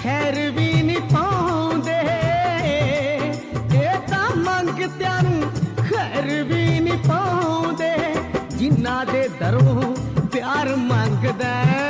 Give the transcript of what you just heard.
खैर भी नहीं पाउंदे, ये तां मंगतियां नूं खैर भी नहीं पाउंदे। जिन्ना दे दरों प्यार मंगदा